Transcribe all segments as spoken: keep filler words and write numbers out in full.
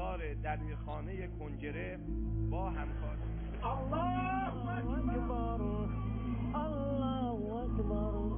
بازار دبیرخانه کنجره با همکار الله اکبر الله اکبر.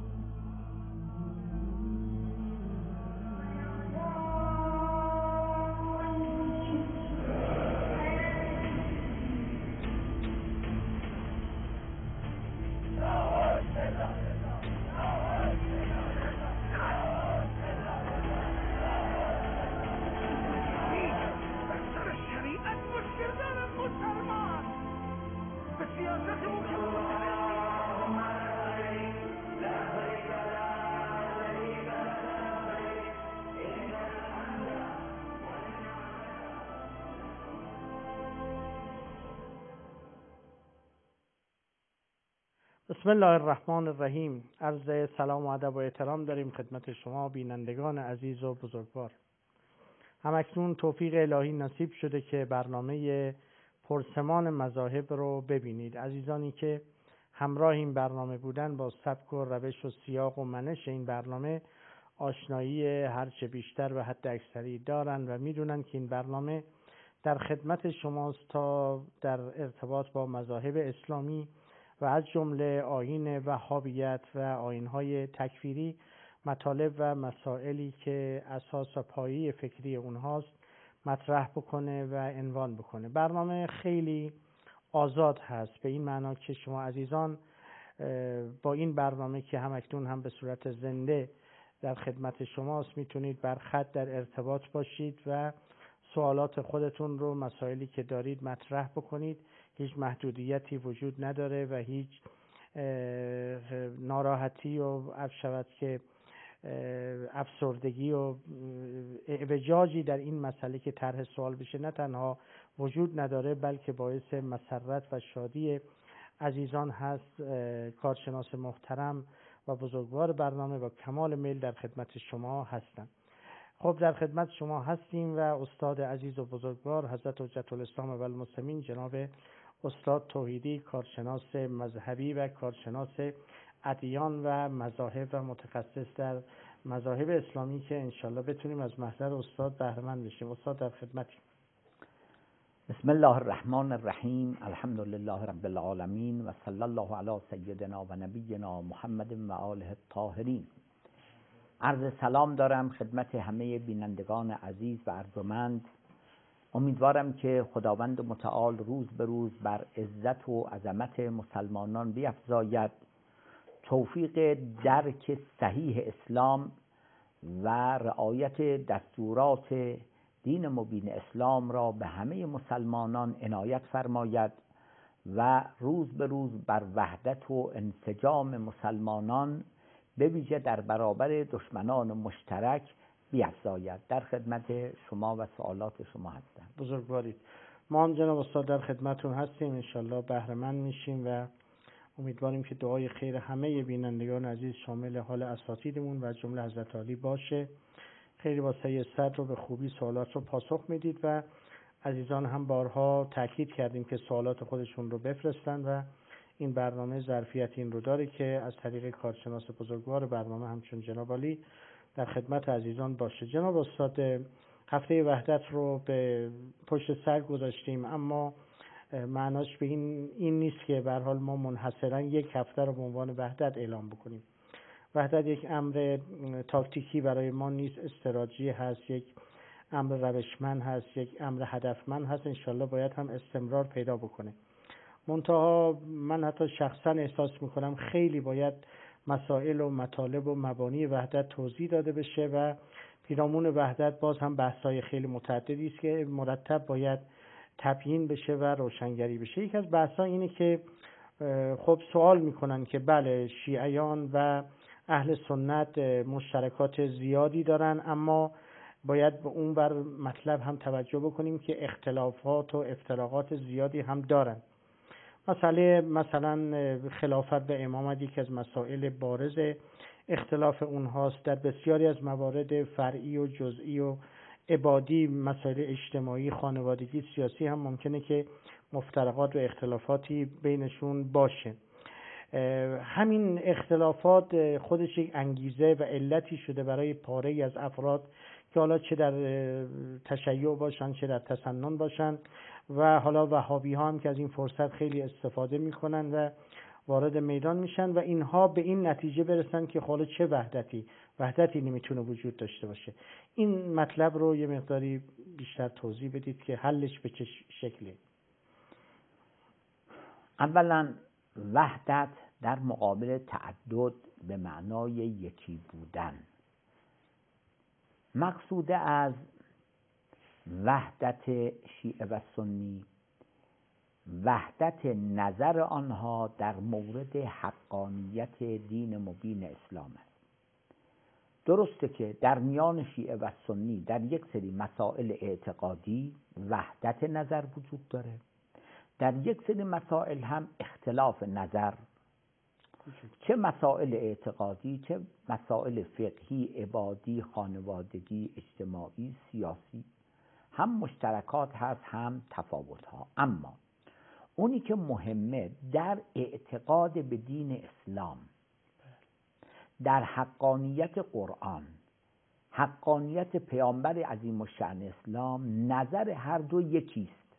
بسم الله الرحمن الرحیم. عرض سلام و ادب و احترام داریم خدمت شما بینندگان عزیز و بزرگوار. همکنون توفیق الهی نصیب شده که برنامه پرسمان مذاهب رو ببینید. عزیزانی که همراه این برنامه بودن با سبک و روش و سیاق و منش این برنامه آشنایی هرچه بیشتر و حد اکثری دارن و میدونن که این برنامه در خدمت شماست تا در ارتباط با مذاهب اسلامی و از جمله آیین وهابیت و آیین‌های تکفیری مطالب و مسائلی که اساس و پایه فکری اونهاست مطرح بکنه و عنوان بکنه. برنامه خیلی آزاد هست، به این معنا که شما عزیزان با این برنامه که همکنون هم به صورت زنده در خدمت شماست میتونید بر خط در ارتباط باشید و سوالات خودتون رو، مسائلی که دارید مطرح بکنید. هیچ محدودیتی وجود نداره و هیچ ناراحتی و عفو شود که افسردگی و اعوجاجی در این مسئله که طرح سوال بشه نه تنها وجود نداره بلکه باعث مسرت و شادی عزیزان هست. کارشناس محترم و بزرگوار برنامه با کمال میل در خدمت شما هستند. خب در خدمت شما هستیم و استاد عزیز و بزرگوار حضرت حجت الاسلام و المسلمین جناب استاد توحیدی، کارشناس مذهبی و کارشناس ادیان و مذاهب و متخصص در مذاهب اسلامی که انشالله بتونیم از محضر استاد بهره مند بشیم. استاد در خدمتیم. بسم الله الرحمن الرحیم. الحمد لله رب العالمین و صلی الله علی سیدنا و نبینا محمد و آله الطاهرین. عرض سلام دارم خدمت همه بینندگان عزیز و ارجمند. امیدوارم که خداوند متعال روز به روز بر عزت و عظمت مسلمانان بیفزاید، توفیق درک صحیح اسلام و رعایت دستورات دین مبین اسلام را به همه مسلمانان عنایت فرماید و روز به روز بر وحدت و انسجام مسلمانان به ویژه در برابر دشمنان مشترک بیفزاید. در خدمت شما و سوالات شما هستم. بزرگوارید. ما هم جناب استاد در خدمتون هستیم، انشالله بهره مند میشیم و امیدواریم که دعای خیر همه بینندگان عزیز شامل حال اساتیدمون و از جمله حضرت علی باشه. خیلی با سعی صدر رو به خوبی سوالات رو پاسخ میدید و عزیزان هم بارها تاکید کردیم که سوالات خودشون رو بفرستن و این برنامه ظرفیت این رو داره که از طریق کارشناس بزرگوار برنامه همچون جناب علی در خدمت عزیزان باشه. جناب استاد، هفته وحدت رو به پشت سر گذاشتیم، اما معناش به این این نیست که به هر حال ما منحصرا یک هفته رو به عنوان وحدت اعلام بکنیم. وحدت یک امر تاکتیکی برای ما نیست، استراتژی هست، یک امر روشمند هست، یک امر هدفمند هست. انشالله باید هم استمرار پیدا بکنه. منتها من حتی شخصا احساس میکنم خیلی باید مسائل و مطالب و مبانی وحدت توضیح داده بشه و پیرامون وحدت باز هم بحث‌های خیلی متعددی است که مرتب باید تبیین بشه و روشنگری بشه. یک از بحث‌ها اینه که خب سوال میکنن که بله شیعیان و اهل سنت مشترکات زیادی دارن، اما باید به اون بر مطلب هم توجه بکنیم که اختلافات و افتراقات زیادی هم دارن. مسئله مثلا خلافت به امامت یکی از مسائل بارز اختلاف اونهاست. در بسیاری از موارد فرعی و جزئی و عبادی، مسائل اجتماعی، خانوادگی، سیاسی هم ممکنه که مفترقات و اختلافاتی بینشون باشه. همین اختلافات خودش یک انگیزه و علتی شده برای پاره‌ای از افراد که حالا چه در تشیع باشن چه در تسنن باشن و حالا وهابی ها هم که از این فرصت خیلی استفاده میکنن و وارد میدان میشن و اینها به این نتیجه برسن که حالا چه وحدتی وحدتی نمیتونه وجود داشته باشه. این مطلب رو یه مقداری بیشتر توضیح بدید که حلش به چه شکلی. اولا وحدت در مقابل تعدد به معنای یکی بودن. مقصود از وحدت شیعه و سنی وحدت نظر آنها در مورد حقانیت دین مبین اسلام است. درسته که در میان شیعه و سنی در یک سری مسائل اعتقادی وحدت نظر وجود داره، در یک سری مسائل هم اختلاف نظر، چه مسائل اعتقادی چه مسائل فقهی، عبادی، خانوادگی، اجتماعی، سیاسی، هم مشترکات هست هم تفاوت ها. اما اونی که مهمه در اعتقاد به دین اسلام، در حقانیت قرآن، حقانیت پیامبر عظیم الشأن اسلام، نظر هر دو یکیست.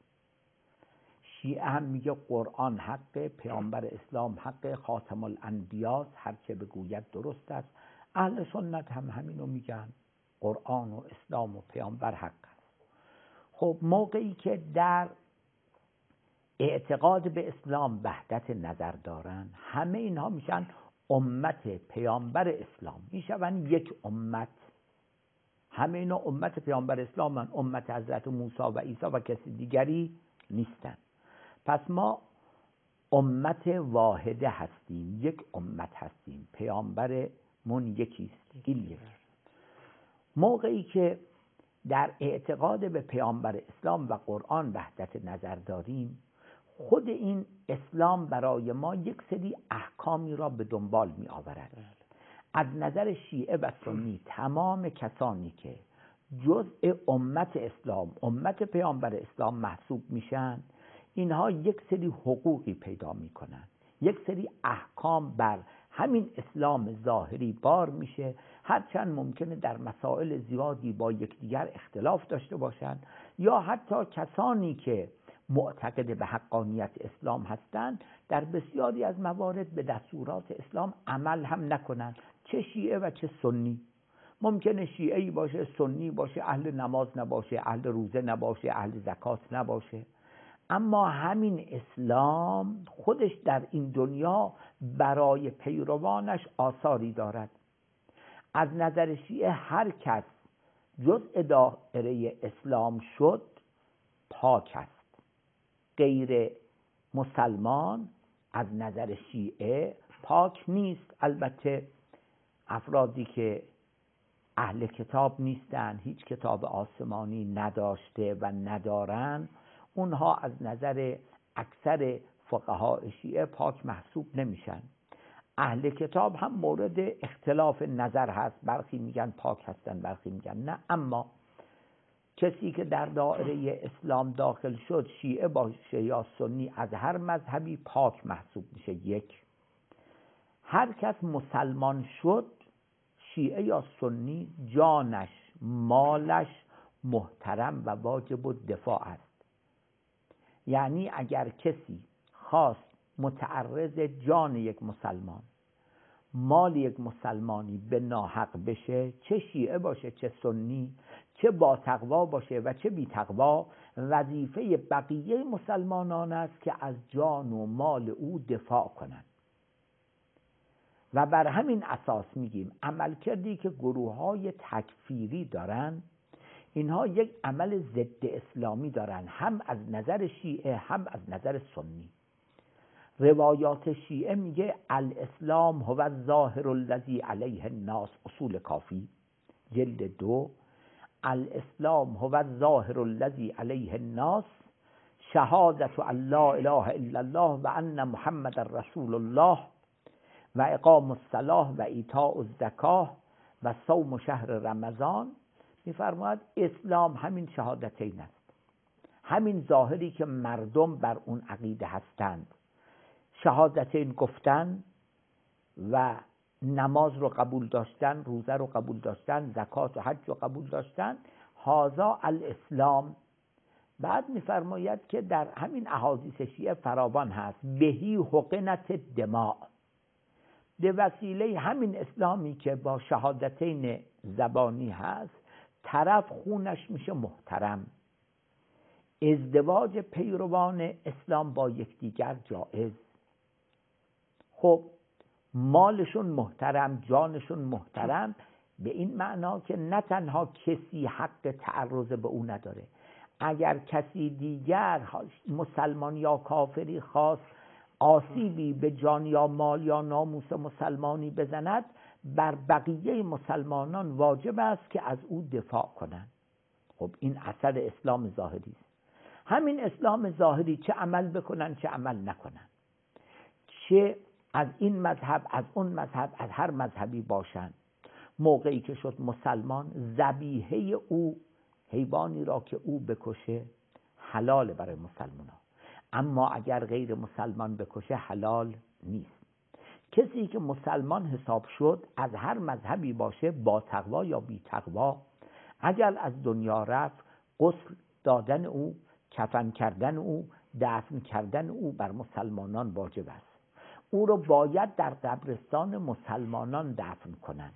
شیعه هم میگه قرآن حق، پیامبر اسلام حق، خاتم الانبیاء هر چه بگوید درست است. اهل سنت هم همینو میگن، قرآن و اسلام و پیامبر حق است. خب موقعی که در اعتقاد به اسلام وحدت نظر دارن، همه اینها میشن امت پیامبر اسلام، میشون یک امت. همه اینا امت پیامبر اسلام هن. امت حضرت موسی و عیسی و کسی دیگری نیستن. پس ما امت واحده هستیم، یک امت هستیم، پیامبرمون یکیست. این یک. موقعی که در اعتقاد به پیامبر اسلام و قرآن وحدت نظر داریم، خود این اسلام برای ما یک سری احکامی را به دنبال می آورد. از نظر شیعه و سنی تمام کسانی که جزء امت اسلام، امت پیامبر اسلام محسوب میشن، اینها یک سری حقوقی پیدا میکنن، یک سری احکام بر همین اسلام ظاهری بار میشه. هرچند ممکنه در مسائل زیادی با یکدیگر اختلاف داشته باشند، یا حتی کسانی که معتقد به حقانیت اسلام هستند در بسیاری از موارد به دستورات اسلام عمل هم نکنند، چه شیعه و چه سنی. ممکنه شیعه‌ای باشه، سنی باشه، اهل نماز نباشه، اهل روزه نباشه، اهل زکات نباشه، اما همین اسلام خودش در این دنیا برای پیروانش آثاری دارد. از نظر شیعه هر کس جزء دایره اسلام شد پاک است. غیر مسلمان از نظر شیعه پاک نیست. البته افرادی که اهل کتاب نیستن، هیچ کتاب آسمانی نداشته و ندارن، اونها از نظر اکثر فقهای شیعه پاک محسوب نمیشن. اهل کتاب هم مورد اختلاف نظر هست، برخی میگن پاک هستن، برخی میگن نه. اما کسی که در دایره اسلام داخل شد، شیعه باشه یا سنی، از هر مذهبی پاک محسوب میشه. یک، هر کس مسلمان شد، شیعه یا سنی، جانش، مالش محترم و واجب الدفاع است. یعنی اگر کسی خواست متعرض جان یک مسلمان، مال یک مسلمانی به ناحق بشه، چه شیعه باشه چه سنی، چه با تقوا باشه و چه بی تقوا، وظیفه بقیه مسلمانان است که از جان و مال او دفاع کنند. و بر همین اساس میگیم عمل کردی که گروه های تکفیری دارن، اینها یک عمل ضد اسلامی دارن، هم از نظر شیعه هم از نظر سنی. روایات شیعه میگه الاسلام هو الظاهر الذی علیه الناس، اصول کافی جلد دو، الاسلام هو الظاهر الذی علیه الناس، شهادت ان لا اله الا الله و ان محمد رسول الله و اقام الصلاة و ایتاء الزکاه و صوم شهر رمضان. میفرماید اسلام همین شهادتین است، همین ظاهری که مردم بر اون عقیده هستند. شهادتین گفتن و نماز رو قبول داشتن، روزه رو قبول داشتن، زکات و حج رو قبول داشتن، هذا الاسلام. بعد میفرماید که در همین احادیث شیعه فراوان هست، بهی حقنت دماء، به وسیله همین اسلامی که با شهادتین زبانی هست طرف خونش میشه محترم، ازدواج پیروان اسلام با یکدیگر جایز. خب مالشون محترم، جانشون محترم، به این معنا که نه تنها کسی حق تعرض به او نداره، اگر کسی دیگر مسلمان یا کافری خواست آسیبی به جان یا مال یا ناموس مسلمانی بزند، بر بقیه مسلمانان واجب است که از او دفاع کنند. خب این اثر اسلام ظاهری است. همین اسلام ظاهری چه عمل بکنن چه عمل نکنن، چه از این مذهب از اون مذهب از هر مذهبی باشند، موقعی که شد مسلمان، ذبیحه او، حیوانی را که او بکشه حلال برای مسلمان ها، اما اگر غیر مسلمان بکشه حلال نیست. کسی که مسلمان حساب شد از هر مذهبی باشه، با تقوا یا بی تقوا، اگر از دنیا رفت، غسل دادن او، کفن کردن او، دفن کردن او بر مسلمانان واجب است. او رو باید در قبرستان مسلمانان دفن کنند.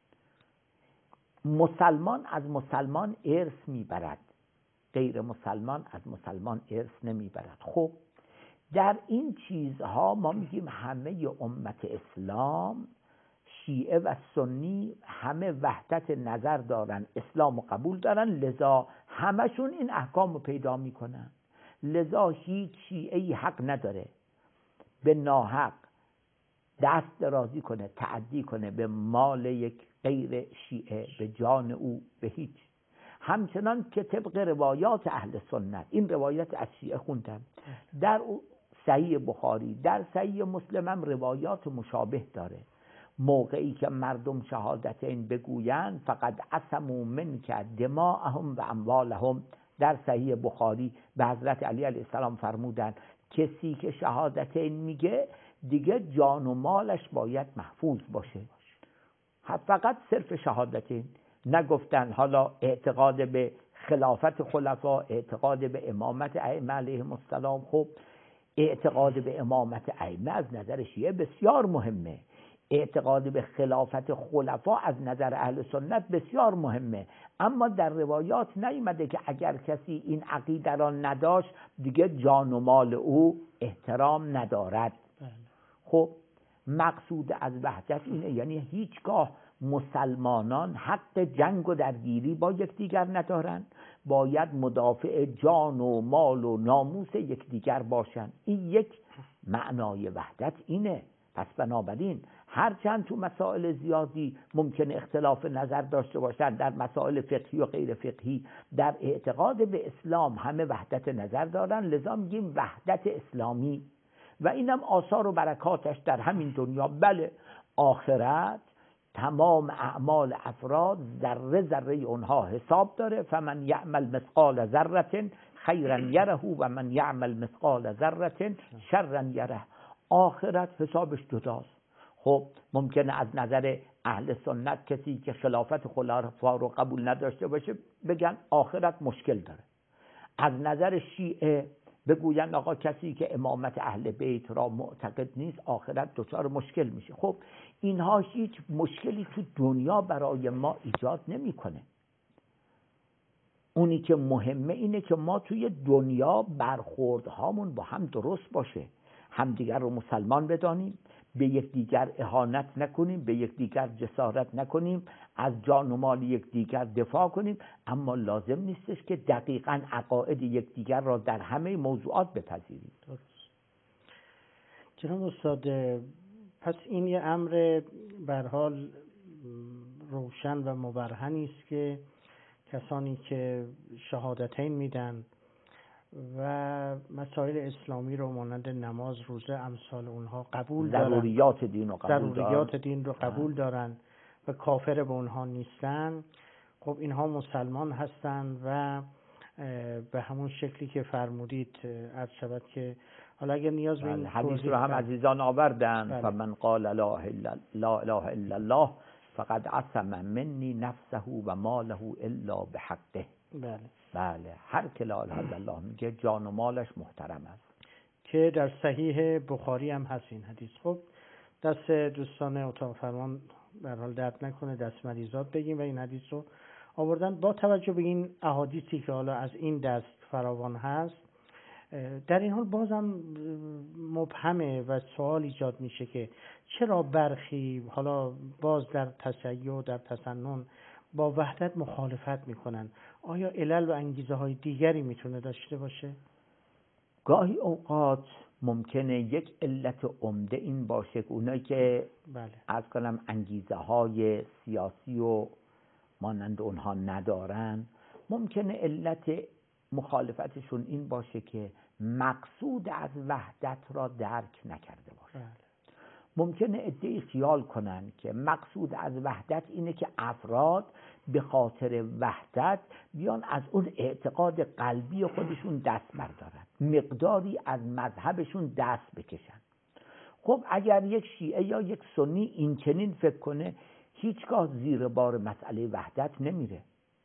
مسلمان از مسلمان ارث میبرد، غیر مسلمان از مسلمان ارث نمیبرد. خب در این چیزها ما میگیم همه امت اسلام، شیعه و سنی، همه وحدت نظر دارن، اسلام و قبول دارن، لذا همشون این احکام رو پیدا میکنن. لذا هیچ شیعه‌ای حق نداره به ناحق دست درازی کنه، تعدی کنه به مال یک غیر شیعه، به جان او، به هیچ. همچنان که طبق روایات اهل سنت، این روایت از شیعه خوندم، در صحیح بخاری، در صحیح مسلم هم روایات مشابه داره. موقعی که مردم شهادتین بگویند فقد عصموا منک دماءهم و اموالهم، در صحیح بخاری به حضرت علی علیه السلام فرمودن کسی که شهادتین میگه دیگه جان و مالش باید محفوظ باشه. فقط صرف شهادتین نگفتن حالا اعتقاد به خلافت خلفا، اعتقاد به امامت ائمه علیهم السلام. خب اعتقاد به امامت ائمه از نظر شیعه بسیار مهمه، اعتقاد به خلافت خلفا از نظر اهل سنت بسیار مهمه، اما در روایات نیامده که اگر کسی این عقیده را نداشت دیگه جان و مال او احترام ندارد. خب مقصود از وحدت اینه، یعنی هیچگاه مسلمانان حق جنگ و درگیری با یکدیگر ندارند، باید مدافع جان و مال و ناموس یکدیگر باشند. این یک معنای وحدت اینه. پس بنابراین هرچند تو مسائل زیادی ممکن اختلاف نظر داشته باشند، در مسائل فقهی و غیر فقهی، در اعتقاد به اسلام همه وحدت نظر دارن، لذا میگیم وحدت اسلامی. و اینم آثار و برکاتش در همین دنیا. بله آخرت تمام اعمال افراد ذره ذره اونها حساب داره، فمن یعمل مثقال ذره خیرا یره و من یعمل مثقال ذره شرا یره. آخرت حسابش جداست. خب ممکنه از نظر اهل سنت کسی که خلافت خلفا رو قبول نداشته باشه بگن آخرت مشکل داره، از نظر شیعه بگوین آقا کسی که امامت اهل بیت را معتقد نیست آخرت دچار مشکل میشه. خب اینها هیچ مشکلی تو دنیا برای ما ایجاد نمیکنه. اونی که مهمه اینه که ما توی دنیا برخوردهامون با هم درست باشه، همدیگر رو مسلمان بدانیم، به یکدیگر اهانت نکنیم، به یکدیگر جسارت نکنیم، از جان و مال یکدیگر دفاع کنیم، اما لازم نیستش که دقیقاً عقاید یکدیگر را در همه موضوعات بپذیریم. جناب استاد، پس این یه امر به هر حال روشن و مبرهنی است که کسانی که شهادتین میدن و مسائل اسلامی رو مانند نماز، روزه، امثال اونها قبول دارن، ضروریات دین رو قبول دارن، ضروریات دین رو قبول دارن و کافر به اونها نیستن، خب اینها مسلمان هستن و به همون شکلی که فرمودید عرض شود که حالا اگر نیاز به این حدیث رو هم عزیزان آوردن. بله. فمن قال لا اله الا الله فقد عصم منی نفسه و ماله الا بحقه. بله بله، هر که لا اله الا الله میگه جان و مالش محترم است، که در صحیح بخاری هم هست این حدیث. خب دست دوستان اتاق فرمان در حال درد نکنه، دست مریضات بگیم و این حدیث رو آوردن. با توجه به این احادیثی که حالا از این دست فراوان هست، در این حال بازم مبهمه و سوال ایجاد میشه که چرا برخی حالا باز در تشیع در تسنن با وحدت مخالفت میکنن؟ آیا علل و انگیزه های دیگری میتونه داشته باشه؟ گاهی اوقات ممکنه یک علت عمده این باشه که اونایی که بله از کنم انگیزه های سیاسی و مانند اونها ندارن، ممکنه علت مخالفتشون این باشه که مقصود از وحدت را درک نکرده باشه. بله. ممکنه عده‌ای خیال کنن که مقصود از وحدت اینه که افراد به خاطر وحدت بیان از اون اعتقاد قلبی خودشون دست بردارن، مقداری از مذهبشون دست بکشن. خب اگر یک شیعه یا یک سنی این چنین فکر کنه، هیچگاه زیر بار مسئله وحدت نمیره.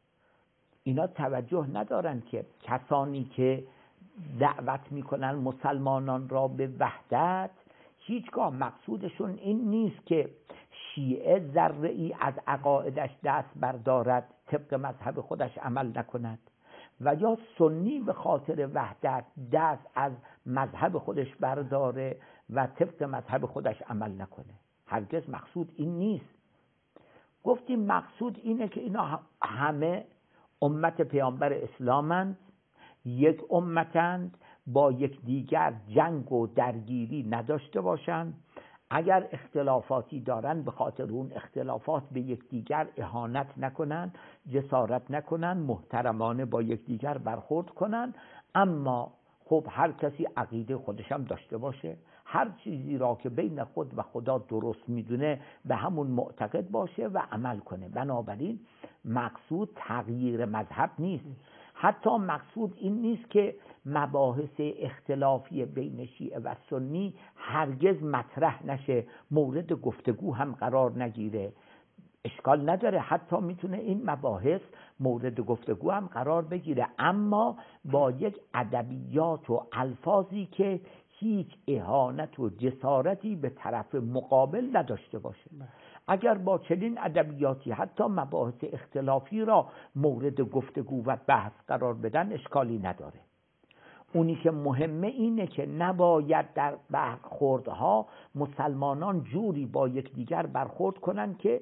اینا توجه ندارن که کسانی که دعوت میکنن مسلمانان را به وحدت، هیچگاه مقصودشون این نیست که شیعه ذره‌ای از عقایدش دست بردارد، طبق مذهب خودش عمل نکند، و یا سنی به خاطر وحدت دست از مذهب خودش برداره و طبق مذهب خودش عمل نکنه. هرگز مقصود این نیست. گفتیم مقصود اینه که اینا همه امت پیامبر اسلامند، یک امتند، با یک دیگر جنگ و درگیری نداشته باشند. اگر اختلافاتی دارن به خاطر اون اختلافات به یک دیگر اهانت نکنن، جسارت نکنن، محترمانه با یک دیگر برخورد کنن. اما خب هر کسی عقیده خودش هم داشته باشه، هر چیزی را که بین خود و خدا درست میدونه به همون معتقد باشه و عمل کنه. بنابراین مقصود تغییر مذهب نیست. حتی مقصود این نیست که مباحث اختلافی بین شیعه و سنی هرگز مطرح نشه، مورد گفتگو هم قرار نگیره. اشکال نداره، حتی میتونه این مباحث مورد گفتگو هم قرار بگیره، اما با یک ادبیات و الفاظی که هیچ اهانت و جسارتی به طرف مقابل نداشته باشه. اگر با چنین ادبیاتی حتی مباحث اختلافی را مورد گفتگو و بحث قرار بدن، اشکالی نداره. اونی که مهمه اینه که نباید در برخوردها مسلمانان جوری با یکدیگر برخورد کنن که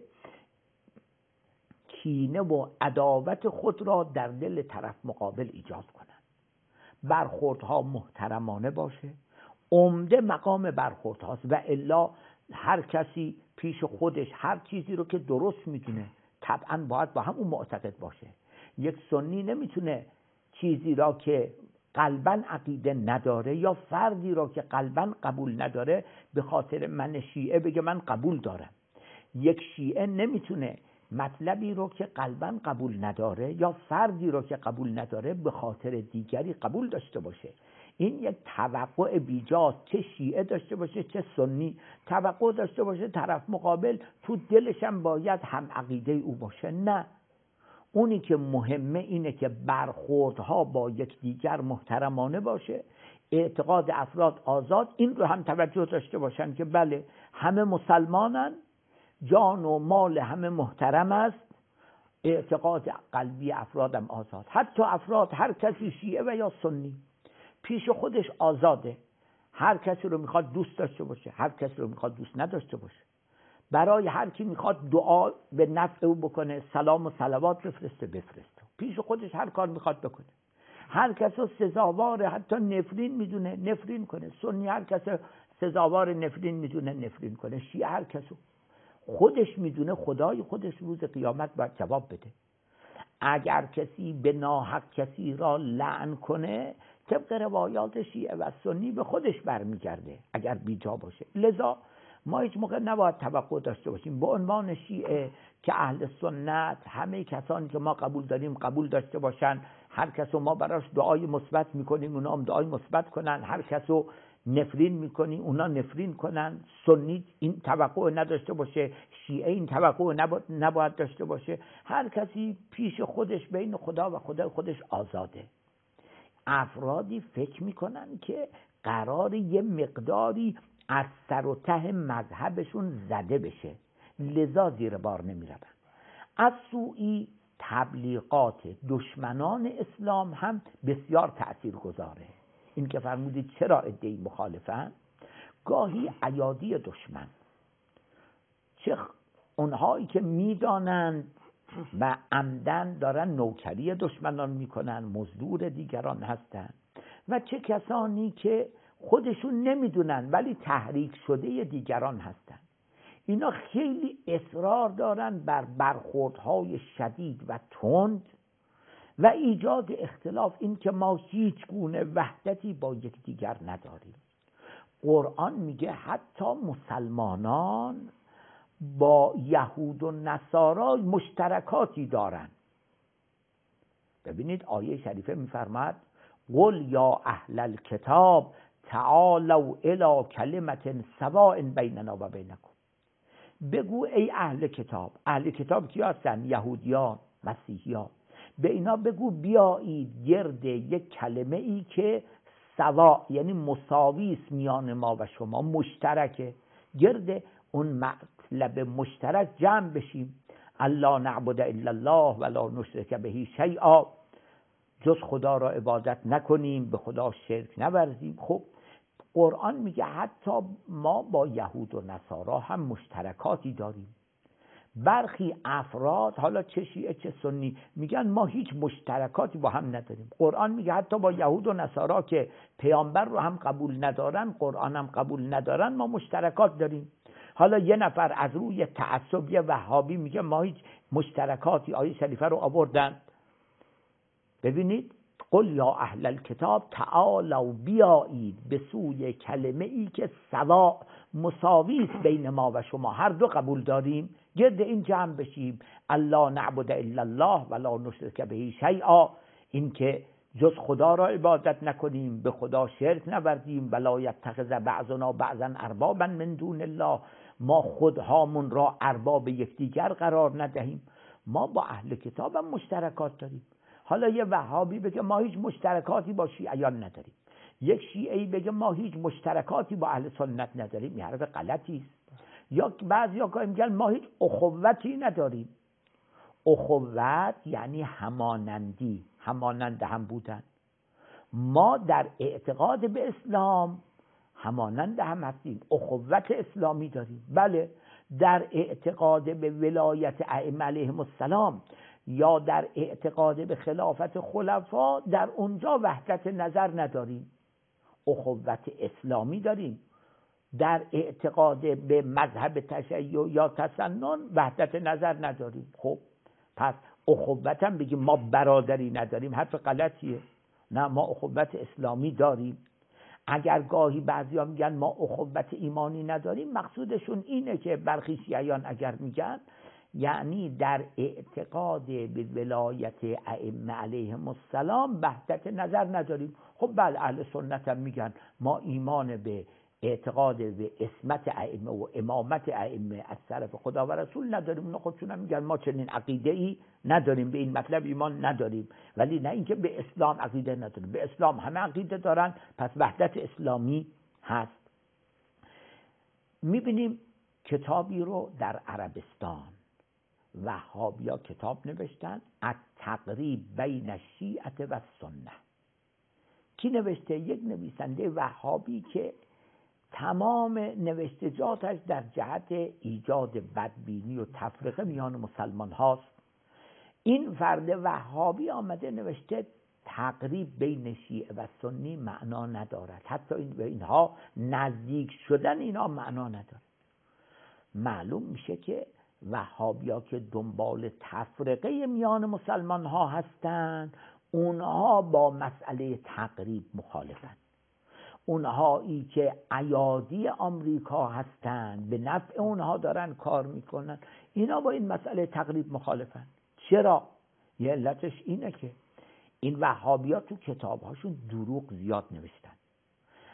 کینه و عداوت خود را در دل طرف مقابل ایجاد کنن. برخوردها محترمانه باشه، عمده مقام برخوردهاست، و الا هر کسی پیش خودش هر چیزی رو که درست میدونه طبعا باید با همون معتقد باشه. یک سنی نمیتونه چیزی را که قلباً عقیده نداره یا فردی را که قلباً قبول نداره به خاطر من شیعه بگه من قبول دارم. یک شیعه نمیتونه مطلبی رو که قلباً قبول نداره یا فردی رو که قبول نداره به خاطر دیگری قبول داشته باشه. این یک توقع بیجاست، چه شیعه داشته باشه چه سنی، توقع داشته باشه طرف مقابل تو دلش هم باید هم عقیده او باشه. نه، اونی که مهمه اینه که برخوردها با یکدیگر محترمانه باشه، اعتقاد افراد آزاد. این رو هم توجه داشته باشن که بله همه مسلمانن، جان و مال همه محترم است، اعتقاد قلبی افرادم آزاد. حتی افراد، هر کسی شیعه و یا سنی پیش خودش آزاده، هر کسی رو میخواد دوست داشته باشه، هر کسی رو میخواد دوست نداشته باشه. برای هر کی میخواد دعا به نفع او بکنه، سلام و صلوات بفرسته بفرسته، پیش خودش هر کار میخواد بکنه. هر کس رو سزاوار حتی نفرین میدونه نفرین کنه. سنی هر کس سزاوار نفرین میدونه نفرین کنه. شیعه هر کس خودش میدونه خدای خودش روز قیامت باید جواب بده. اگر کسی به ناحق کسی را لعن کنه، طبق روایات شیعه و سنی به خودش برمیگرده اگر بیجا باشه. لذا ما هیچ موقع نباید توقع داشته باشیم به عنوان شیعه که اهل سنت همه کسانی که ما قبول داریم قبول داشته باشن، هر کس رو ما براش دعای مثبت میکنیم اونا هم دعای مثبت کنن، هر کس رو نفرین میکنی اونا نفرین کنن، سنی این توقع نداشته باشه، شیعه این توقع نباید داشته باشه. هر کسی پیش خودش بین خدا و خدا خودش آزاده. افرادی فکر میکنن که قرار یه مقداری از سر و ته مذهبشون زده بشه، لذا زیر بار نمیرن. از سوی تبلیغات دشمنان اسلام هم بسیار تأثیر گذاره. این که فرمودید چرا عده‌ای مخالفن، گاهی ایادی دشمن، چه اونهایی که میدانند و عمدن دارن نوکری دشمنان میکنن، مزدور دیگران هستن، و چه کسانی که خودشون نمیدونن ولی تحریک شده دیگران هستن. اینا خیلی اصرار دارن بر برخوردهای شدید و تند و ایجاد اختلاف، این که ما هیچ گونه وحدتی با یکدیگر نداریم. قرآن میگه حتی مسلمانان با یهود و نصارا مشترکاتی دارن. ببینید آیه شریفه میفرماد قل یا اهل الکتاب تعالوا الی کلمة سواء بیننا و بینکم. بگو ای اهل کتاب. اهل کتاب کی هستن؟ یهودیان، مسیحیان. به اینا بگو بیایید گرد یک کلمه ای که سوا یعنی مساوی است میان ما و شما، مشترکه، گرد اون مطلب مشترک جمع بشیم. الله نعبد الا الله ولا نشرک به شیئا، جز خدا را عبادت نکنیم، به خدا شرک نورزیم. خب قرآن میگه حتی ما با یهود و نصارا هم مشترکاتی داریم. برخی افراد حالا چه شیعه چه سنی میگن ما هیچ مشترکاتی با هم نداریم. قرآن میگه حتی با یهود و نصارا که پیامبر رو هم قبول ندارن، قرآن هم قبول ندارن، ما مشترکات داریم. حالا یه نفر از روی تعصب یه وهابی میگه ما هیچ مشترکاتی، آیه شریفه رو آوردن. ببینید قل یا اهل الکتاب تعالوا بیایید به سوی کلمه ای که سوا مساوی است بین ما و شما، هر دو قبول داریم، گرد این جمع بشیم. الله نعبد الا الله ولا نشرک به شیئا، این که جز خدا را عبادت نکنیم، به خدا شرک نورزیم. ولا یتخذ بعضنا بعضا اربابا من دون الله، ما خودهامون را ارباب یکدیگر قرار ندهیم. ما با اهل کتاب هم مشترکات داریم. حالا یه وهابی بگه ما هیچ مشترکاتی با شیعیان نداریم، یک شیعی بگه ما هیچ مشترکاتی با اهل سنت نداریم، این حرف غلطی است. یا بعضیا که میگن ما هیچ اخوتی نداریم. اخوت یعنی همانندی، همانند هم بودن. ما در اعتقاد به اسلام همانند هم هستیم، اخوت اسلامی داریم. بله، در اعتقاد به ولایت ائمه علیهم السلام یا در اعتقاد به خلافت خلفا، در اونجا وحدت نظر نداریم، اخوت اسلامی داریم. در اعتقاد به مذهب تشیع یا تسنن وحدت نظر نداریم. خب پس اخوت هم بگیم ما برادری نداریم، حرف غلطیه. نه، ما اخوت اسلامی داریم. اگر گاهی بعضیا میگن ما اخوت ایمانی نداریم، مقصودشون اینه که برخی شیعیان اگر میگن یعنی در اعتقاد به ولایت ائمه علیهم السلام وحدت نظر نداریم. خب بله، اهل سنت هم میگن ما ایمان به اعتقاد به عصمت ائمه و امامت ائمه از طرف خدا و رسول نداریم. اونا خودشون هم میگن ما چنین عقیده ای نداریم، به این مطلب ایمان نداریم. ولی نه اینکه به اسلام عقیده نداریم، به اسلام همه عقیده دارن، پس وحدت اسلامی هست. میبینیم کتابی رو در عربستان وهابیا کتاب نوشتن، التقریب بین الشیعة و السنه. کی نوشته؟ یک نویسنده وهابی که تمام نوشتجاتش در جهت ایجاد بدبینی و تفرقه میان مسلمان هاست. این فرد وهابی آمده نوشته تقریب بین شیعه و سنی معنا ندارد، حتی این به اینها نزدیک شدن اینا معنا ندارد. معلوم میشه که وهابیا که دنبال تفرقه میان مسلمان ها هستند، اونها با مسئله تقریب مخالفن. اونهایی که ایادی آمریکا هستند، به نفع اونها دارن کار میکنن، اینا با این مسئله تقریب مخالفن. چرا؟ یه علتش اینه که این وهابیا تو کتابهاشون دروغ زیاد نوشتن.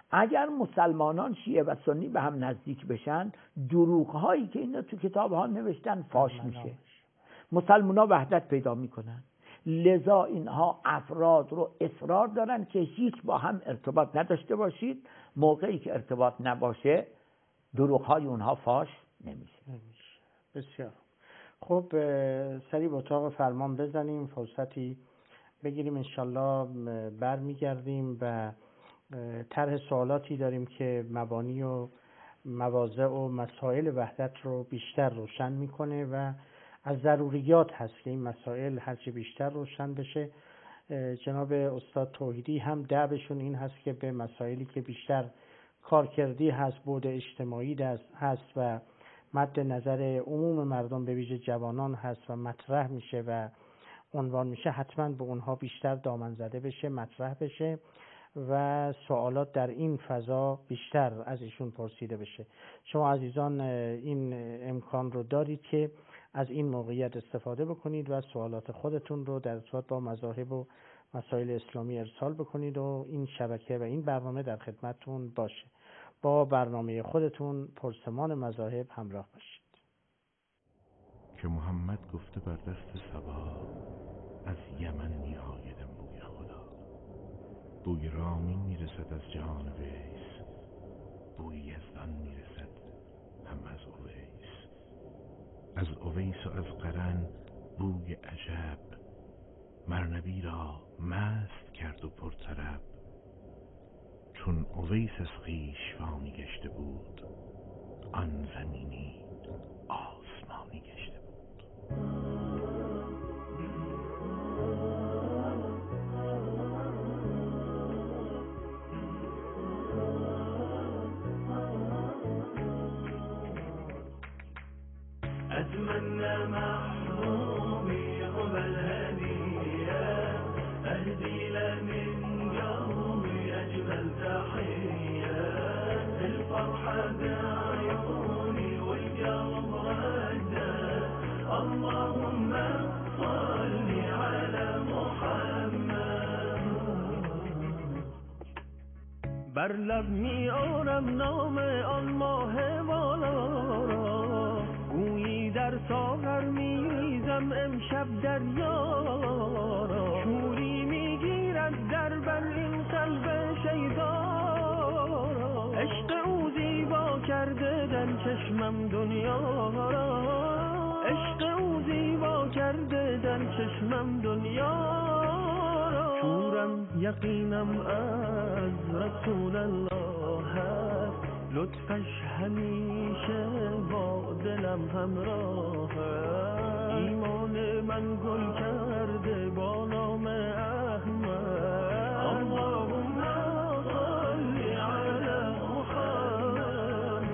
اگر مسلمانان شیعه و سنی به هم نزدیک بشن، دروغ هایی که اینا تو کتاب ها نوشتن فاش میشه، مسلمان ها وحدت پیدا میکنن. لذا اینها افراد رو اصرار دارن که هیچ با هم ارتباط نداشته باشید. موقعی که ارتباط نباشه دروغ های اونها فاش نمیشه. نمیشه. بسیار خب، سریع به اتاق فرمان بزنیم، فرصتی بگیریم، انشالله بر میگردیم و طرح سوالاتی داریم که مبانی و مواضع و مسائل وحدت رو بیشتر روشن میکنه و از ضروریات هست که این مسائل هرچی بیشتر روشن بشه. جناب استاد توحیدی هم دعوشون این هست که به مسائلی که بیشتر کارکردی هست، بود اجتماعی هست و مد نظر عموم مردم به ویژه جوانان هست و مطرح میشه و عنوان میشه، حتما به اونها بیشتر دامن زده بشه، مطرح بشه و سوالات در این فضا بیشتر از ایشون پرسیده بشه. شما عزیزان این امکان رو دارید که از این موقعیت استفاده بکنید و سوالات خودتون رو در ارتباط با مذاهب و مسائل اسلامی ارسال بکنید و این شبکه و این برنامه در خدمتتون باشه. با برنامه خودتون پرسمان مذاهب همراه باشید. که محمد گفته بر دست صبا از یمن می آیدم بوی خدا، بوی رامین می رسد از جهان ویس، بوی یزدان می رسد هم از اویس، از اویس و از قرن بوی عجب، مرنبی را مست کرد و پرطرب، چون اویس از خویش فانی گشته بود، آن زمینی آسمانی گشته بود. أتمنى محرومي هو الهدية، أهدي لمن قلبي أجمل تحية، الفرحة بعيوني والقلب ردة، اللهم صل على محمد. بر لب می آرم نام آن ماه بالا را، گویی در ساغر میریزم امشب دریا را، شوری میگیرد در بر این قلب شیدا را، عشق او زیبا کرده در چشمم دنیا را، عشق او زیبا کرده در چشمم دنیا را، شورم یقینم از رسول الله هست، لطفش همیشه با دلم همراه، ایمان من گل کرده با نام احمد، اللهم صل علی محمد.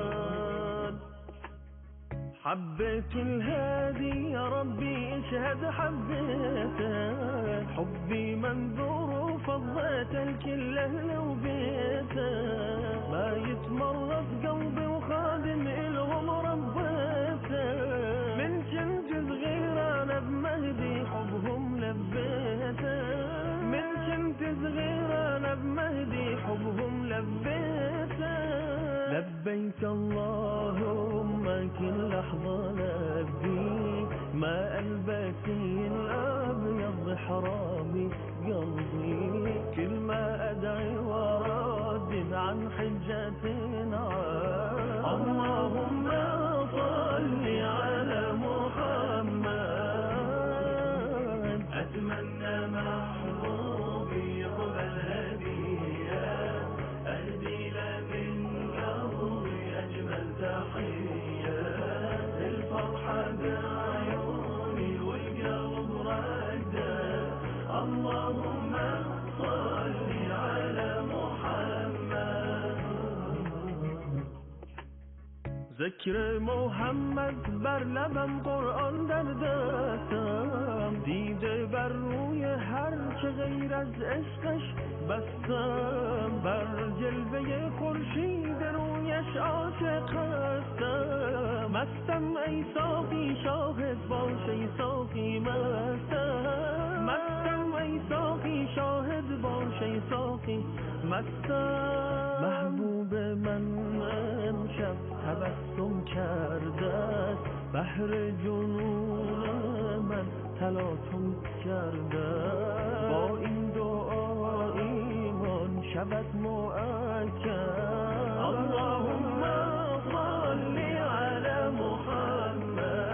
حبيت الهادي يا ربي اشهد حبيته، حبي منذور فضيت الكل اهل وبيته، ما يتمرض قلبي وخادم الهم ربيته، من كنت صغير انا بمهدي حبهم لبيته، من كنت صغير انا بمهدي حبهم لبيته، لبيك اللهم كل لحظة لبيك، ما ألبسي الأبيض حرامي قلبي، كل ما أدعي وراد عن حجة عاد، اللهم صل على محمد. أتمنى محبوبي هو الهدية، أهدي لمن قلبي أجمل تحية، الفرحة بعيوني والقلب ردة، اللهم صل على محمد. ذکر محمد بر لبم، قرآن در دستم، دیده بر روی هر چه غیر از عشقش بستم، بر جلوه خورشید رویش عاشق هستم، مستم ای ساقی شاهد باش ای ساقی مستم، مستم ای ساقی شاهد باش ای ساقی مستم. محبوب من امشب تبسم کرده است، بحر جنون من تلاطم کرده. با این دعا ایمان شود مؤکد. اللهم صل علی محمد.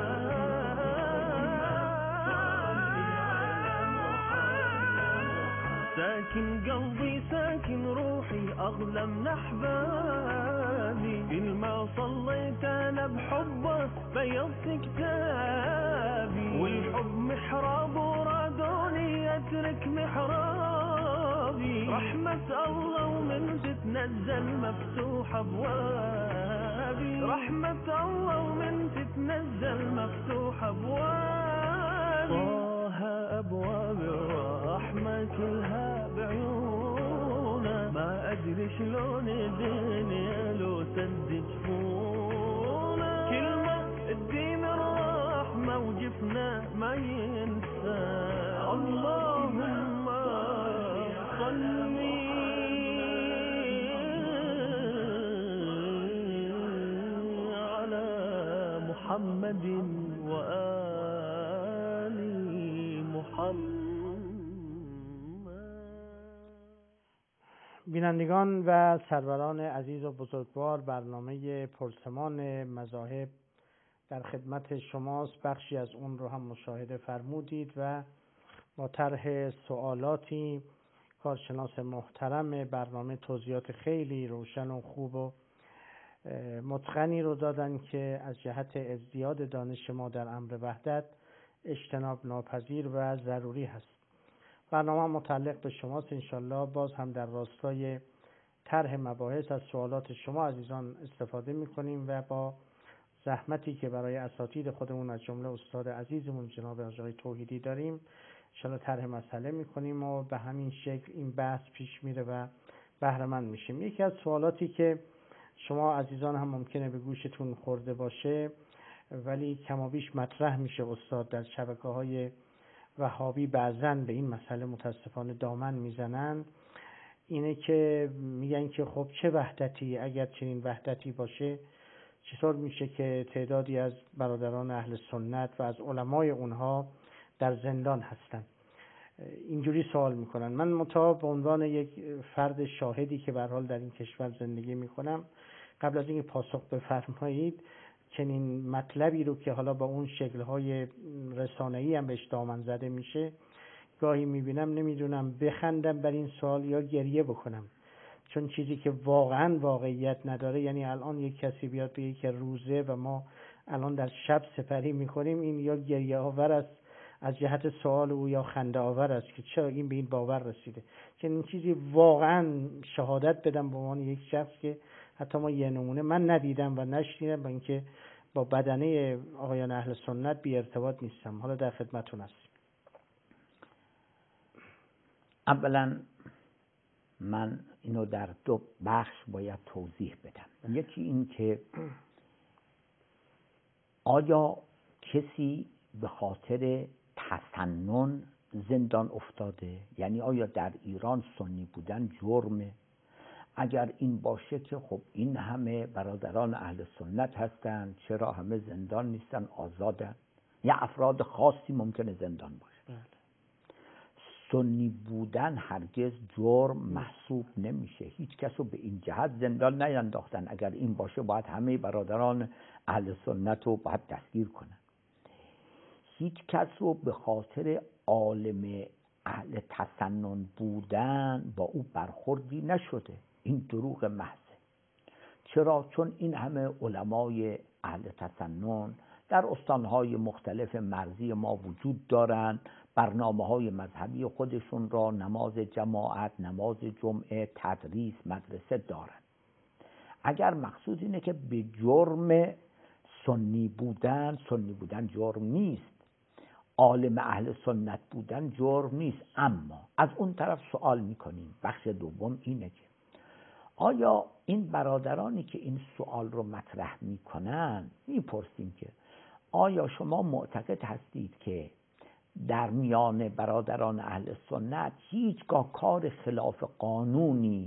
ساكن قلبي ساكن روحي أغلى من أحبابي، كلما صليت أنا بحبه بيضت كتابي، والحب محراب ورادوني أترك محرابي. رحمة الله ومن تتنزل مفتوح أبوابي، رحمة الله ومن تتنزل مفتوح أبوابي. أبواب الرحمة كلها بعيونه، ما أدري شلون الدنيا لو سد جفونه. كلمة تديم الرحمة وجفنا ما ينسى. اللهم صل على محمد وآل بینندگان و سروران عزیز و بزرگوار، برنامه پرسمان مذاهب در خدمت شماست. بخشی از اون رو هم مشاهده فرمودید و با طرح سوالاتی کارشناس محترم برنامه توضیحات خیلی روشن و خوب و متقنی رو دادن که از جهت ازدیاد دانش ما در امر وحدت اجتناب ناپذیر و ضروری هست. برنامه متعلق به شماست. انشالله باز هم در راستای طرح مباحث از سوالات شما عزیزان استفاده میکنیم و با زحمتی که برای اساتید خودمون از جمله استاد عزیزمون جناب آقای توحیدی داریم انشالله طرح مسئله میکنیم و به همین شکل این بحث پیش میره و بهره مند میشیم. یکی از سوالاتی که شما عزیزان هم ممکنه به گوشتون خورده باشه ولی کمابیش مطرح میشه استاد، در شبکه‌های وهابی بعضن به این مسئله متاسفانه دامن میزنن، اینه که میگن که خب چه وحدتی، اگر چنین وحدتی باشه چطور میشه که تعدادی از برادران اهل سنت و از علمای اونها در زندان هستن؟ اینجوری سوال میکنن. من متأ به عنوان یک فرد شاهدی که به هر حال در این کشور زندگی میکنم، قبل از اینکه پاسخ بفرمایید چنین مطلبی رو که حالا با اون شکل‌های رسانه‌ای هم بهش دامن زده میشه گاهی میبینم نمیدونم بخندم بر این سوال یا گریه بکنم، چون چیزی که واقعا واقعیت نداره. یعنی الان یک کسی بیاد بگه که روزه و ما الان در شب سپری میکنیم، این یا گریه آور است از جهت سوال او یا خنده آور است که چرا این به این باور رسیده. چنین چیزی واقعا شهادت بدم به عنوان یک شخص که حتی ما یه نمونه من ندیدم و نشنیدم، با اینکه با بدنه آقایان اهل سنت بی ارتباط نیستم. حالا در خدمتتون هستم. اولا من اینو در دو بخش باید توضیح بدم. یکی این که آیا کسی به خاطر تسنن زندان افتاده؟ یعنی آیا در ایران سنی بودن جرمه؟ اگر این باشه که خب این همه برادران اهل سنت هستن، چرا همه زندان نیستن، آزادن؟ یا افراد خاصی ممکنه زندان باشه. بله. سنی بودن هرگز جرم محسوب نمیشه. هیچ کس رو به این جهت زندان نینداختن. اگر این باشه باید همه برادران اهل سنت رو باید دستگیر کنن. هیچ کس رو به خاطر عالم اهل تسنن بودن با او برخوردی نشده. این دروغ محضه. چرا؟ چون این همه علمای اهل تسنن در استانهای مختلف مرزی ما وجود دارند، برنامه‌های مذهبی خودشون را، نماز جماعت، نماز جمعه، تدریس، مدرسه دارند. اگر مقصود اینه که به جرم سنی بودن، سنی بودن جرم نیست، عالم اهل سنت بودن جرم نیست. اما از اون طرف سوال میکنیم، بخش دوم اینه که آیا این برادرانی که این سوال رو مطرح میکنن، میپرسیم که آیا شما معتقد هستید که در میان برادران اهل سنت هیچگاه کار خلاف قانونی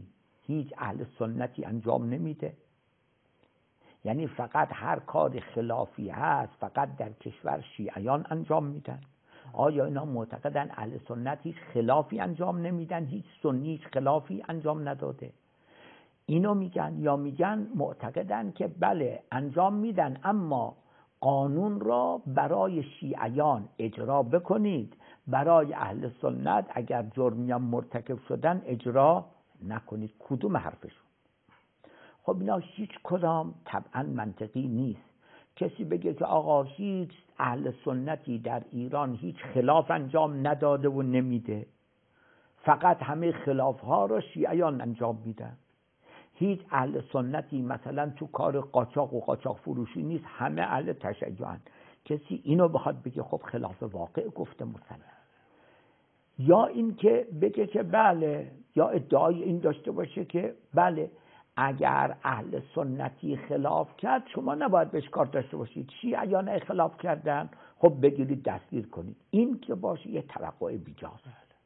هیچ اهل سنتی انجام نمیده؟ یعنی فقط هر کار خلافی هست فقط در کشور شیعیان انجام میدن؟ آیا اینا معتقدن اهل سنت هیچ خلافی انجام نمیدن، هیچ سنی هیچ خلافی انجام نداده؟ اینو میگن. یا میگن معتقدن که بله انجام میدن اما قانون را برای شیعیان اجرا بکنید، برای اهل سنت اگر جرمی هم مرتکب شدن اجرا نکنید. کدوم حرفشون؟ خب اینا هیچ کدام طبعا منطقی نیست. کسی بگه که آقا هیچ اهل سنتی در ایران هیچ خلاف انجام نداده و نمیده، فقط همه خلافها را شیعیان انجام میدن. هیچ اهل سنتی مثلا تو کار قاچاق و قاچاق فروشی نیست، همه اهل تشیعن. کسی اینو بخواد بگه خب خلاف واقع گفته مثلا. یا این که بگه که بله، یا ادعای این داشته باشه که بله اگر اهل سنتی خلاف کرد شما نباید بهش کار داشته باشید، شیعیان خلاف کردن خب بگیرید دستگیر کنید. این که باشه یه توقع بیجاست.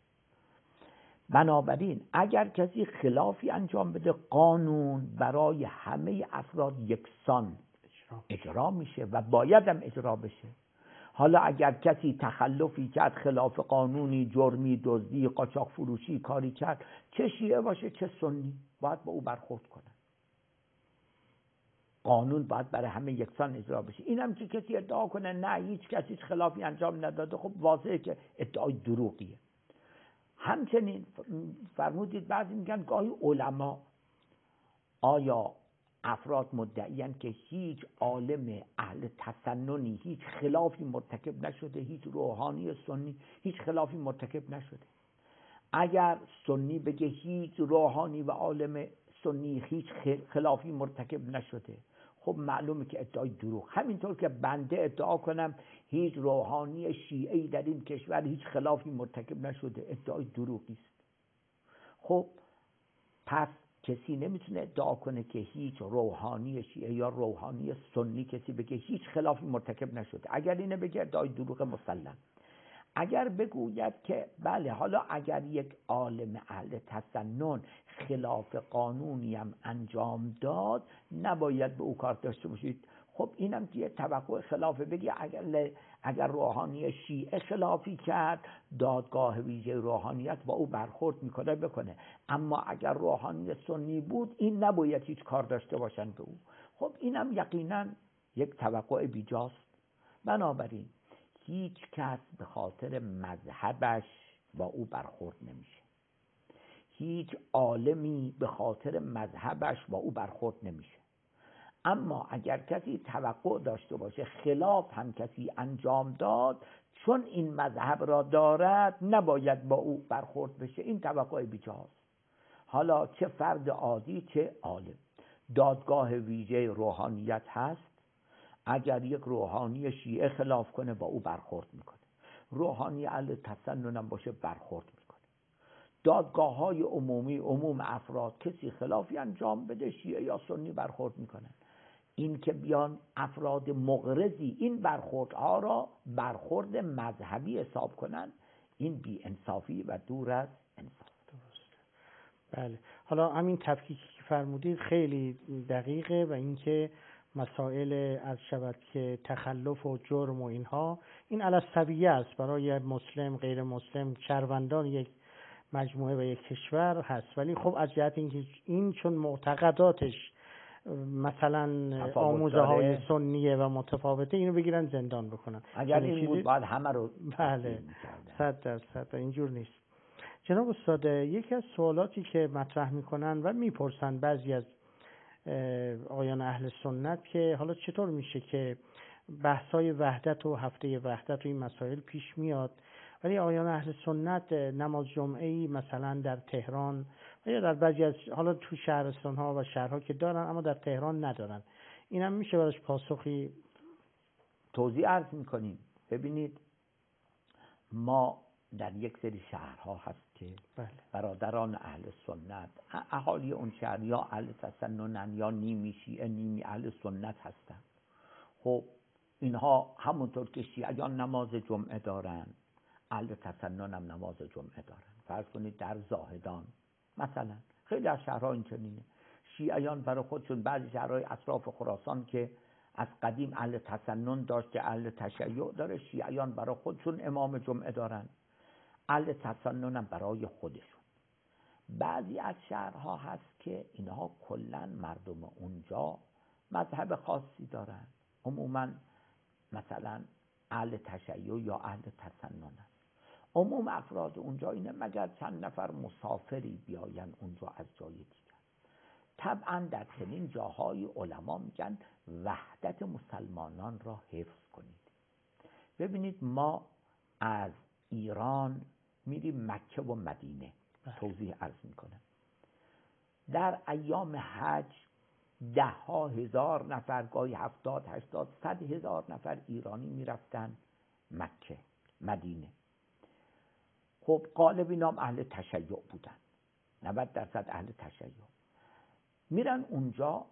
بنابراین اگر کسی خلافی انجام بده قانون برای همه افراد یکسان اجرا میشه و باید هم اجرا بشه. حالا اگر کسی تخلفی کرد، خلاف قانونی، جرمی، دزدی، قاچاق فروشی کاری کرد، چه شیعه باشه چه سنی، باید با او برخورد کنن. قانون باید برای همه یکسان اجرا بشه. اینم که کسی ادعا کنه نه هیچ کسی خلافی انجام نداده، خب واضحه که ادعای دروغیه. همچنین فرمودید بعضی میگن گاهی علما، آیا افراد مدعیان که هیچ عالم اهل تسننی هیچ خلافی مرتکب نشده، هیچ روحانی سنی هیچ خلافی مرتکب نشده؟ اگر سنی بگه هیچ روحانی و عالم سنی هیچ خلافی مرتکب نشده، خب معلومه که ادعای دروغ. همینطور که بنده ادعا کنم هیچ روحانی شیعی در این کشور هیچ خلافی مرتکب نشده، ادعای دروغی است. خب پس کسی نمیتونه ادعا کنه که هیچ روحانی شیعه یا روحانی سنی کسی بگه هیچ خلافی مرتکب نشده. اگر اینه بگه ادعای دروغ مسلم. اگر بگوید که بله حالا اگر یک عالم اهل تسنن خلاف قانونی هم انجام داد نباید به او کار داشته باشید، خب اینم که توقع خلافه. بگی اگر اگر روحانی شیعه خلافی کرد دادگاه ویژه روحانیت با او برخورد میکنه بکنه، اما اگر روحانی سنی بود این نباید هیچ کار داشته باشن به او. خب اینم یقینا یک توقع بیجاست. بنابراین هیچ کس به خاطر مذهبش با او برخورد نمیشه، هیچ عالمی به خاطر مذهبش با او برخورد نمیشه. اما اگر کسی توقع داشته باشه خلاف هم کسی انجام داد، چون این مذهب را دارد نباید با او برخورد بشه، این توقع بیجاست. حالا چه فرد عادی چه عالم، دادگاه ویژه روحانیت هست. اگر یک روحانی شیعه خلاف کنه با او برخورد میکنه، روحانی اهل تسنن هم باشه برخورد میکنه. دادگاه های عمومی عموم افراد کسی خلافی انجام بده شیعه یا سنی برخورد میکنن. این که بیان افراد مغرضی این برخوردها را برخورد مذهبی حساب کنن، این بی انصافی و دور از انصاف. درسته. بله. حالا همین تفکیکی که فرمودید خیلی دقیقه و اینکه مسائل از شود که تخلف و جرم و اینها این علالسویه است برای مسلم غیر مسلم، شهروندان یک مجموعه و یک کشور هست. ولی خب از جهت اینکه این چون معتقداتش مثلا آموزه های سنیه و متفاوته اینو بگیرن زندان بکنن. اگر این بود بعد همه رو بله صد درصد اینجور نیست. جناب استاد یکی از سوالاتی که مطرح میکنن و میپرسن بعضی از آیان اهل سنت که حالا چطور میشه که بحثای وحدت و هفته وحدت و این مسائل پیش میاد ولی آیان اهل سنت نماز جمعه‌ای مثلا در تهران و یا در بعضی از حالا تو شهرستان ها و شهرها که دارن اما در تهران ندارن، اینم میشه براش پاسخی توضیح عرض میکنیم؟ ببینید ما در یک سری شهرها هست که بله. برادران اهل سنت اهالی اون شهر یا اهل تسننن یا نیمی شیعه نیمی اهل سنت هستن. خب اینها همونطور که شیعیان نماز جمعه دارن اهل تسنن هم نماز جمعه دارن. فرض کنید در زاهدان مثلا خیلی از شهرها این چنینه. شیعیان برای خودشون بعضی شهرهای اطراف خراسان که از قدیم اهل تسنن داشته، اهل تشیع داره، شیعیان برای خودشون امام جمعه دارن، اهل تسنن هم برای خودشون. بعضی از شهرها هست که اینها کلا مردم اونجا مذهب خاصی دارن، عموما مثلا اهل تشیع یا اهل تسنن هست. عموم افراد اونجا اینه مگر چند نفر مسافری بیاین اونجا از جای دیگر. طبعا در چنین جاهای علما میگن وحدت مسلمانان را حفظ کنید. ببینید ما از ایران میریم مکه و مدینه، توضیح عرض میکنم. در ایام حج ده ها هزار نفر، گاهی هفتاد هشتاد صد هزار نفر ایرانی میرفتن مکه مدینه. خب غالب اینا هم اهل تشیع بودن، نود درصد اهل تشیع. میرن اونجا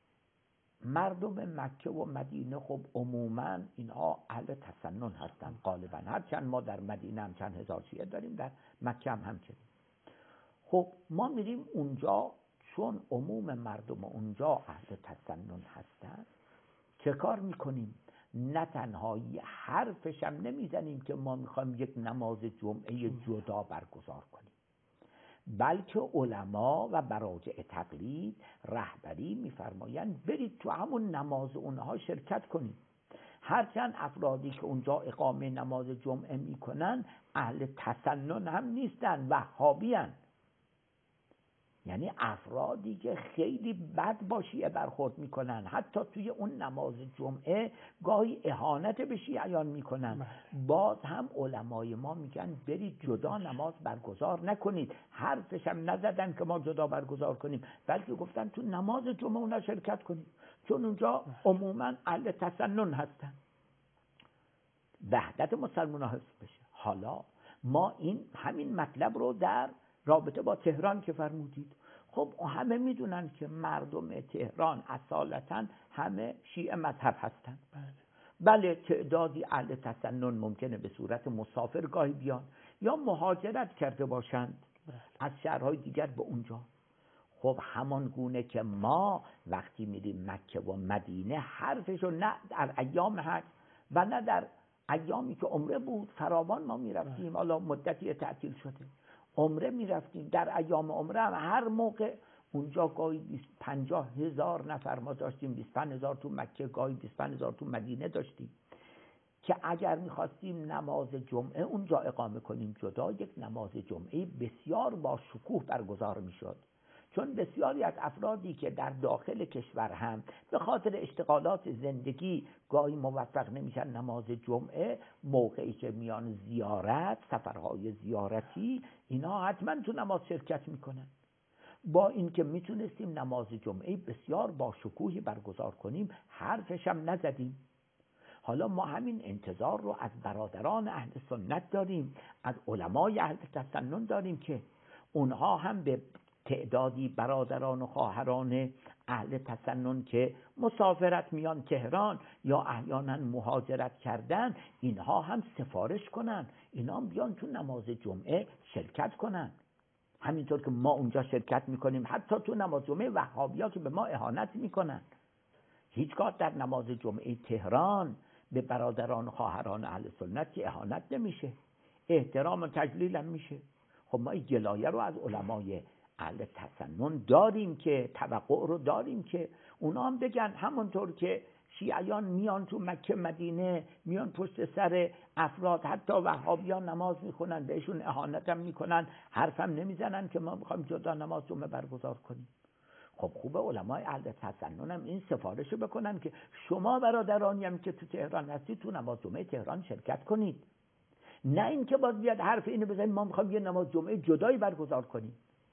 مردم مکه و مدینه، خب عموما اینها اهل تسنن هستن غالبا، هرچند ما در مدینه هم چند هزار شیعه داریم، در مکه هم همچنین. خب ما میریم اونجا چون عموم مردم اونجا اهل تسنن هستن، چه کار میکنیم؟ نه تنها حرفش هم نمیزنیم که ما میخوایم یک نماز جمعه جدا برگزار کنیم، بلکه علما و براجع تقلید رهبری میفرمایند برید تو همون نماز اونها شرکت کنید. هرچند افرادی که اونجا اقامه نماز جمعه میکنن اهل تسنن هم نیستن، وهابی هن. یعنی افرادی که خیلی بد با شیعه برخورد میکنن، حتی توی اون نماز جمعه گاهی اهانت به شیعیان میکنن. باز هم علمای ما میگن برید جدا نماز برگزار نکنید. حرفش هم نزدن که ما جدا برگزار کنیم، بلکه گفتن تو نماز جمعه اونا شرکت کنیم، چون اونجا عموما اهل تسنن هستن. وحدت مسلمان ها حفظ بشه. حالا ما این همین مطلب رو در رابطه با تهران که فرمودید، خب همه میدونن که مردم تهران اصالتا همه شیعه مذهب هستن. بله تعدادی اهل تسنن ممکنه به صورت مسافر گاهی بیان یا مهاجرت کرده باشند از شهرهای دیگر به اونجا. خب همان گونه که ما وقتی میریم مکه و مدینه حرفشو نه در ایام حج و نه در ایامی که عمره بود فراوان ما میرفتیم، حالا مدتی تعطیل شده عمره میرفتیم، در ایام عمره هم هر موقع اونجا گاهی بیست پنجاه هزار نفر ما داشتیم، بیست پنج هزار تو مکه، گاهی بیست پنج هزار تو مدینه داشتیم، که اگر میخواستیم نماز جمعه اونجا اقامه کنیم جدا، یک نماز جمعه بسیار با شکوه برگزار میشد. چون بسیاری از افرادی که در داخل کشور هم به خاطر اشتغالات زندگی گاهی موفق نمیشن نماز جمعه، موقعی که میان زیارت، سفرهای زیارتی، اینا حتما تو نماز شرکت میکنن. با اینکه میتونستیم نماز جمعه بسیار با شکوهی برگزار کنیم، حرفش هم نزدیم. حالا ما همین انتظار رو از برادران اهل سنت داریم، از علمای اهل تسنن داریم که اونها هم به تعدادی برادران و خواهران اهل تسنن که مسافرت میان تهران یا احیانا مهاجرت کردن، اینها هم سفارش کنن، اینا هم بیان تو نماز جمعه شرکت کنن. همینطور که ما اونجا شرکت میکنیم، حتی تو نماز جمعه وهابیا که به ما اهانت میکنن، هیچگاه در نماز جمعه تهران به برادران و خواهران اهل سنت که اهانت نمیشه، احترام و تجلیل هم میشه. خب ما این گلایه رو از علمای اهل تسنن داریم که توقع رو داریم که اونا هم بگن همونطور که شیعیان میان تو مکه مدینه، میان پشت سر افراد حتی وهابیان نماز میخونن، بهشون اهانت هم میکنن، حرف هم نمیزنن که ما میخوایم جدا نماز جمعه برگزار کنیم. خب خوبه علمای اهل تسنن هم این سفارش بکنن که شما برادرانی هم که تو تهران هستید تو نماز جمعه تهران شرکت کنید، نه اینکه باز بیاد حرف اینو بزنیم ما میخوایم یه نماز جمعه جدایی برگزار کنیم.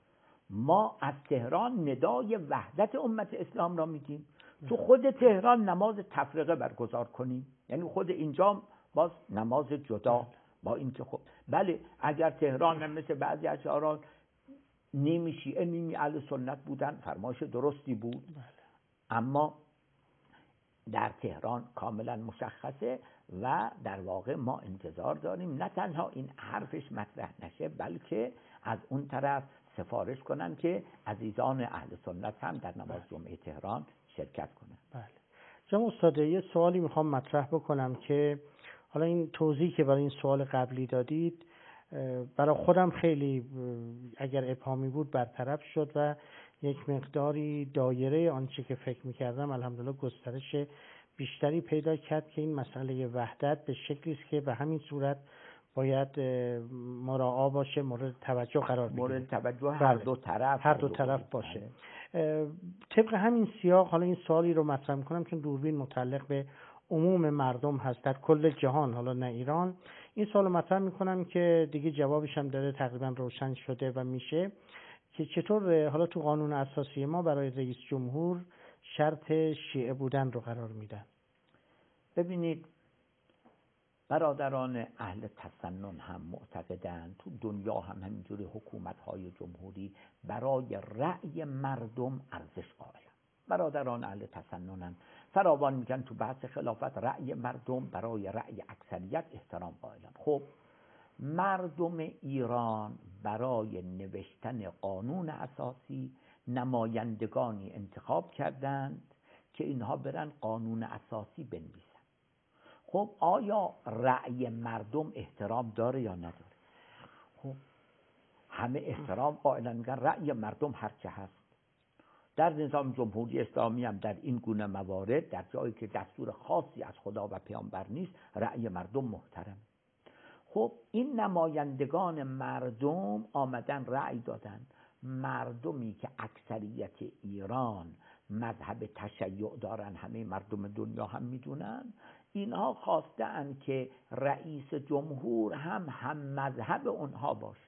ما از تهران ندای وحدت امت اسلام را میگیم، تو خود تهران نماز تفرقه برگزار کنیم، یعنی خود اینجا باز نماز جدا. با اینکه خب بله اگر تهران هم مثل بعضی از شهران نیمی شیعه نیمی اهل سنت بودن، فرمایش درستی بود، اما در تهران کاملا مشخصه و در واقع ما انتظار داریم نه تنها این حرفش مطرح نشه، بلکه از اون طرف سفارش کنن که عزیزان اهل سنت هم در نماز جمعه تهران شرکت کنن. بله. جناب استاد یه سوالی میخوام مطرح بکنم که حالا این توضیح که برای این سوال قبلی دادید برای خودم خیلی اگر ابهامی بود برطرف شد و یک مقداری دایره آنچه که فکر میکردم الحمدلله گسترش بیشتری پیدا کرد که این مسئله وحدت به شکلی است که به همین صورت باید مراعا باشه، مورد توجه قرار بگیره، مورد توجه هر دو طرف هر دو طرف باشه. طبق همین سیاق حالا این سوالی رو مطرح میکنم چون دوربین متعلق به عموم مردم هست در کل جهان، حالا نه ایران. این سوالو مطرح میکنم که دیگه جوابش هم داره تقریبا روشن شده و میشه که چطور حالا تو قانون اساسی ما برای رئیس جمهور شرط شیعه بودن رو قرار میدن. ببینید برادران اهل تسنن هم معتقدند تو دنیا هم همینجوری حکومت‌های جمهوری برای رأی مردم ارزش قائلن. برادران اهل تسنن فراوان میگن تو بحث خلافت رأی مردم برای رأی اکثریت احترام قائلن. خب مردم ایران برای نوشتن قانون اساسی نمایندگانی انتخاب کردند که اینها برن قانون اساسی بنویسن. خب آیا رأی مردم احترام داره یا نداره؟ خب همه احترام قائلن، میگن رأی مردم هر چه هست. در نظام جمهوری اسلامی هم در این گونه موارد در جایی که دستور خاصی از خدا و پیامبر نیست رأی مردم محترم. خب این نمایندگان مردم آمدن رأی دادن. مردمی که اکثریت ایران مذهب تشیع دارن، همه مردم دنیا هم میدونن، اینها خواستن که رئیس جمهور هم هم مذهب اونها باشه.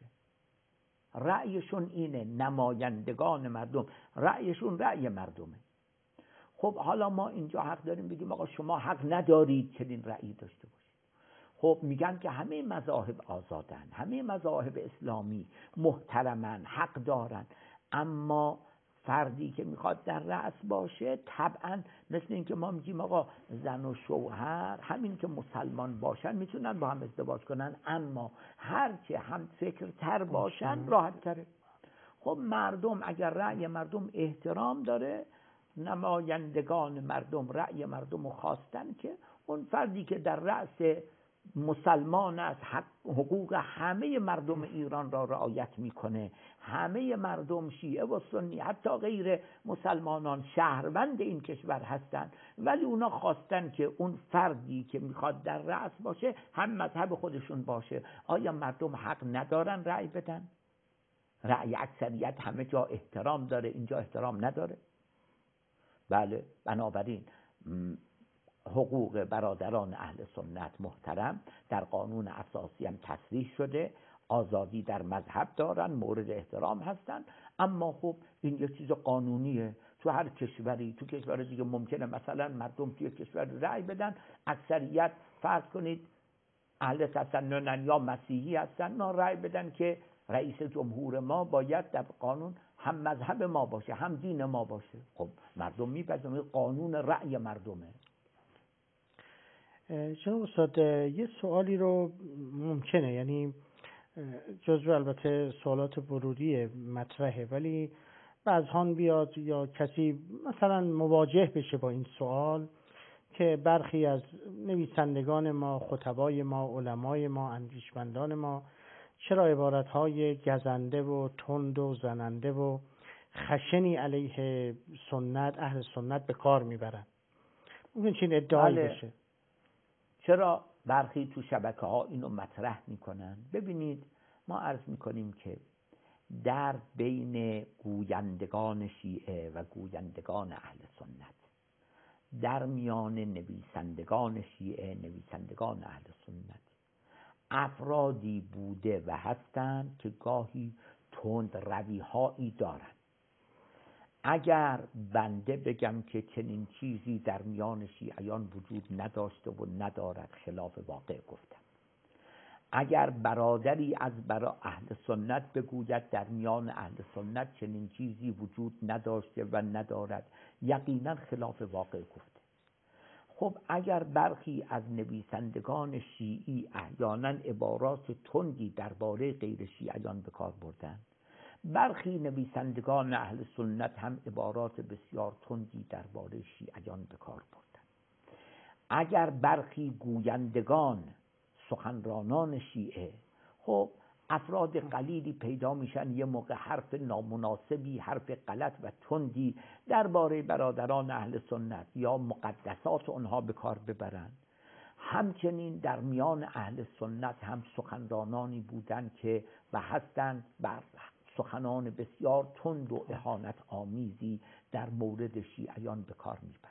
رأیشون اینه، نمایندگان مردم رأیشون رأی مردمه. خب حالا ما اینجا حق داریم بگیم آقا شما حق ندارید چنین رأیی داشته باشید. خب میگن که همه مذاهب آزادن، همه مذاهب اسلامی محترمن، حق دارن، اما فردی که میخواد در رأس باشه طبعا مثل این که ما میگیم آقا زن و شوهر همین که مسلمان باشن میتونن با هم ازدواج کنن، اما هرچه هم فکر تر باشن راحت تره. خب مردم اگر رأی مردم احترام داره، نمایندگان مردم رأی مردم رو خواستن که اون فردی که در رأس مسلمان است، حق حقوق همه مردم ایران را رعایت میکنه، همه مردم شیعه و سنی حتی غیر مسلمانان شهروند این کشور هستند، ولی اونا خواستن که اون فردی که میخواد در رأس باشه هم مذهب خودشون باشه. آیا مردم حق ندارن رأی بدن؟ رأی اکثریت همه جا احترام داره، اینجا احترام نداره؟ بله، بنابراین حقوق برادران اهل سنت محترم در قانون اساسی هم تصریح شده، آزادی در مذهب دارن، مورد احترام هستن، اما خب این یه چیز قانونیه. تو هر کشوری، تو کشور دیگه ممکنه مثلا مردم توی کشور رأی بدن، اکثریت فرض کنید اهل تسنن یا مسیحی هستن، نا رأی بدن که رئیس جمهور ما باید در قانون هم مذهب ما باشه، هم دین ما باشه. خب مردم میپذیرن، قانون رأی مردمه. جناب استاد یه سوالی رو ممکنه، یعنی جزو البته سوالات ورودی مطرحه، ولی بعضان بیاد یا کسی مثلا مواجه بشه با این سوال که برخی از نویسندگان ما، خطبای ما، علمای ما، اندیشمندان ما چرا عبارتهای گزنده و تند و زننده و خشنی علیه سنت، اهل سنت به کار میبرن. ممکن چین ادعایی بله. بشه. چرا برخی تو شبکه ها اینو مطرح میکنن؟ ببینید ما عرض میکنیم که در بین گویندگان شیعه و گویندگان اهل سنت، در میان نویسندگان شیعه، نویسندگان اهل سنت، افرادی بوده و هستند که گاهی تند روی‌هایی دارند. اگر بنده بگم که چنین چیزی در میان شیعیان وجود نداشته و ندارد، خلاف واقع گفتم. اگر برادری از برا اهل سنت بگوید در میان اهل سنت چنین چیزی وجود نداشته و ندارد، یقینا خلاف واقع گفته. خب اگر برخی از نویسندگان شیعی احیانا عبارات تندی درباره غیر شیعیان به کار بردن، برخی نویسندگان اهل سنت هم عبارات بسیار تندی درباره شیعیان به کار بردند. اگر برخی گویندگان سخنرانان شیعه، خب افراد قلیلی پیدا میشن یه موقع حرف نامناسبی، حرف غلط و تندی درباره برادران اهل سنت یا مقدسات اونها به کار ببرن. همچنین در میان اهل سنت هم سخنرانانی بودند که و هستند بر سخنان بسیار تند و اهانت آمیزی در مورد شیعیان به کار میبرند.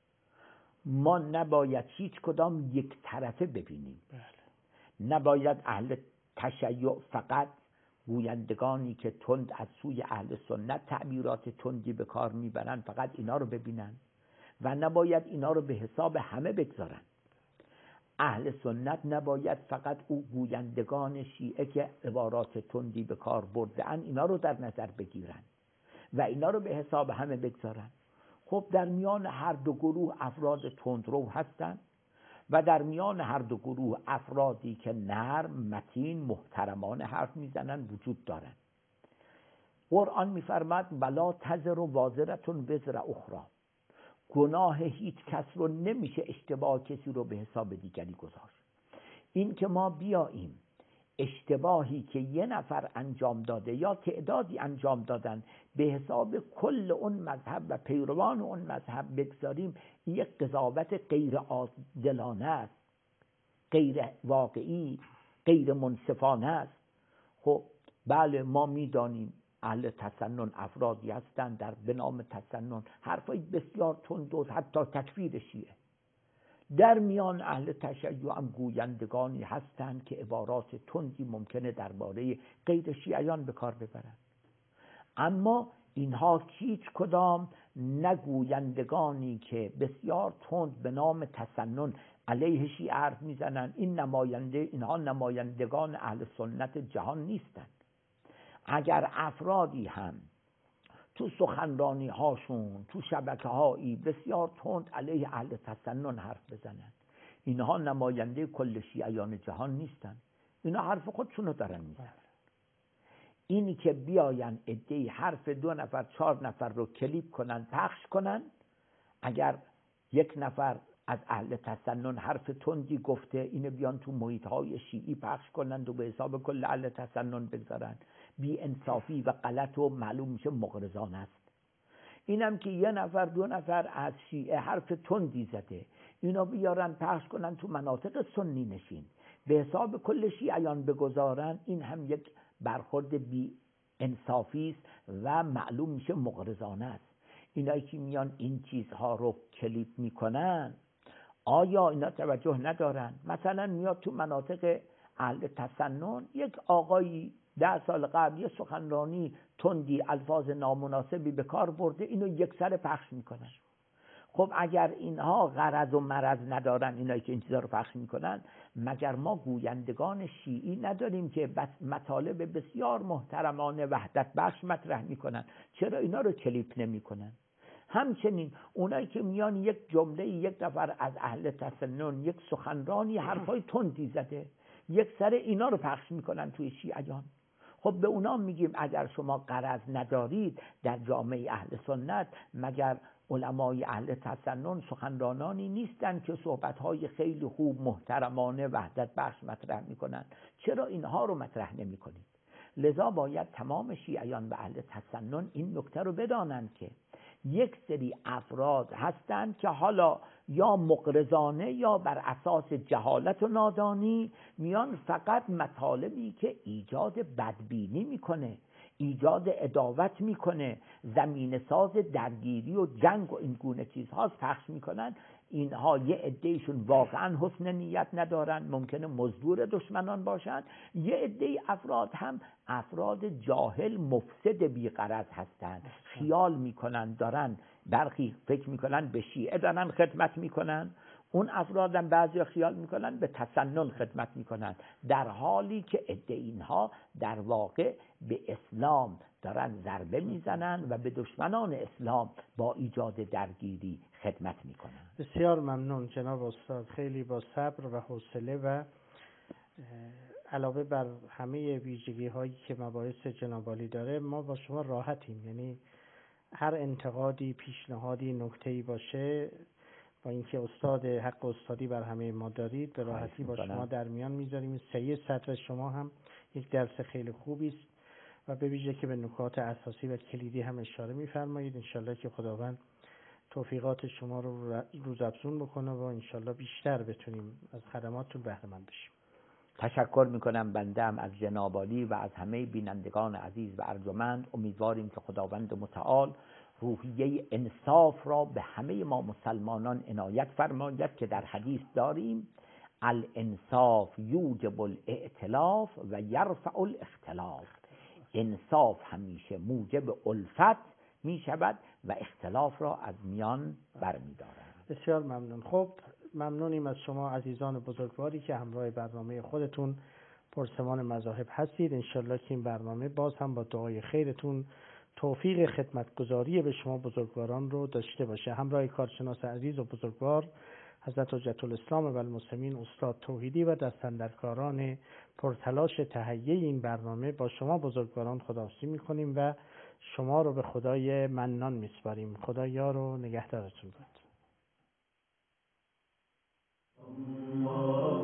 ما نباید هیچ کدام یک طرفه ببینیم. بله. نباید اهل تشیع فقط گویندگانی که تند از سوی اهل سنت تعبیرات تندی به کار میبرند فقط اینا رو ببینن و نباید اینا رو به حساب همه بگذارن. اهل سنت نباید فقط او گویندگان شیعه که عبارات تندی به کار برده‌اند اینا رو در نظر بگیرن و اینا رو به حساب همه بگذارن. خب در میان هر دو گروه افراد تندرو هستند و در میان هر دو گروه افرادی که نرم، متین، محترمانه حرف میزنن وجود دارن. قرآن میفرماد ولا تزر وازرة وزر اخرى. گناه هیچ کس رو نمیشه اشتباه کسی رو به حساب دیگری گذاشت. این که ما بیاییم اشتباهی که یه نفر انجام داده یا تعدادی انجام دادن به حساب کل اون مذهب و پیروان اون مذهب بگذاریم، یک قضاوت غیر عادلانه است، غیر واقعی، غیر منصفانه است. خب بله ما میدانیم اهل تسنن افرادی هستند در به نام تسنن حرفای بسیار تند و حتی تکفیر شیعه. در میان اهل تشیع هم گویندگانی هستند که عبارات تندی ممکنه درباره غیر شیعیان به کار ببرند. اما اینها هیچ کدام نگویندگانی که بسیار تند به نام تسنن علیه شیعه حرف میزنن، این نماینده اینها نمایندگان اهل سنت جهان نیستند. اگر افرادی هم تو سخنرانی هاشون تو شبکه هایی بسیار تند علیه اهل تسنن حرف بزنن، اینها نماینده کل شیعیان جهان نیستن. اینا حرف خودشونو دارن میزنن. اینی که بیاین عده‌ای حرف دو نفر چهار نفر رو کلیپ کنن پخش کنن، اگر یک نفر از اهل تسنن حرف تندی گفته اینو بیان تو محیط های شیعی پخش کنند و به حساب کل اهل تسنن بگذارن، بی انصافی و غلط و معلوم میشه مغرضانه است. اینم که یه نفر دو نفر از شیعه حرف تندی زده، اینا بیارن پخش کنن تو مناطق سنی نشین به حساب کل شیعیان بگذارن، این هم یک برخورد بی انصافی است و معلوم میشه مغرضانه است. اینایی که میان این چیزها رو کلیپ میکنن آیا اینا توجه ندارن؟ مثلا میاد تو مناطق اهل تسنن یک آقایی ده سال قبل یه سخنرانی تندی الفاظ نامناسبی به کار برده، اینو یک سر پخش میکنن. خب اگر اینها غرض و مرض ندارن، اینایی که این چیزا رو پخش میکنن، مگر ما گویندگان شیعی نداریم که مطالب بسیار محترمانه وحدت بخش مطرح میکنن؟ چرا اینا رو کلیپ نمیکنن؟ همچنین اونایی که میان یک جمله یک نفر از اهل تسنن یک سخنرانی حرفای تندی زده، یک سر اینا رو پخش میکنن توی شیعیان. خب به اونا میگیم اگر شما غرض ندارید در جامعه اهل سنت، مگر علمای اهل تسنن سخنرانانی نیستن که صحبتهای خیلی خوب محترمانه وحدت بخش مطرح میکنن؟ چرا اینها رو مطرح نمیکنید؟ لذا باید تمام شیعیان و اهل تسنن این نکته رو بدانند که یک سری افراد هستند که حالا یا مغرضانه یا بر اساس جهالت و نادانی میان فقط مطالبی که ایجاد بدبینی میکنه، ایجاد عداوت میکنه، زمین ساز درگیری و جنگ و این گونه چیزهاست پخش میکنن. اینها یه عدهشون واقعا حسن نیت ندارن، ممکنه مزدور دشمنان باشن. یه عده افراد هم افراد جاهل مفسد بی‌غرض هستن، خیال میکنن دارن، برخی فکر میکنن به شیعه دارن خدمت میکنن، اون افرادم بعضی خیال میکنن به تسنن خدمت میکنن، در حالی که عده اینها در واقع به اسلام دارن ضربه میزنن و به دشمنان اسلام با ایجاد درگیری خدمت میکنن. بسیار ممنون جناب استاد، خیلی با صبر و حوصله و علاوه بر همه ویژگی هایی که مباحث جناب عالی داره، ما با شما راحتیم. یعنی هر انتقادی، پیشنهادی، نکته‌ای باشه، با اینکه استاد حق استادی بر همه ما دارید، به راحتی با شما در میان میذاریم. این سه سطر شما هم یک درس خیلی خوبی است و به ویژه که به نکات اساسی و کلیدی هم اشاره می‌فرمایید. انشالله که خداوند توفیقات شما رو روزافزون بکنه و انشالله بیشتر بتونیم از خدماتتون بهره مند بشیم. تشکر میکنم بنده هم از جناب عالی و از همه بینندگان عزیز و ارجمند. امیدواریم که خداوند متعال روحیه انصاف را به همه ما مسلمانان عنایت فرماید که در حدیث داریم الانصاف یوجب الائتلاف و یرفع الاختلاف. انصاف همیشه موجب الفت می شود و اختلاف را از میان برمی دارد. بسیار ممنون. خب ممنونیم از شما عزیزان بزرگواری که همراه برنامه خودتون پرسمان مذاهب هستید. انشالله که این برنامه باز هم با دعای خیرتون توفیق خدمتگزاری به شما بزرگواران رو داشته باشه. همراه کارشناس عزیز و بزرگوار حضرت حجت الاسلام و المسلمین استاد توحیدی و دستاندرکاران پرتلاش تهیه این برنامه با شما بزرگواران خداحافظی میکنیم و شما رو به خدای منان میسپاریم. خدا یار و نگهدارتون باد.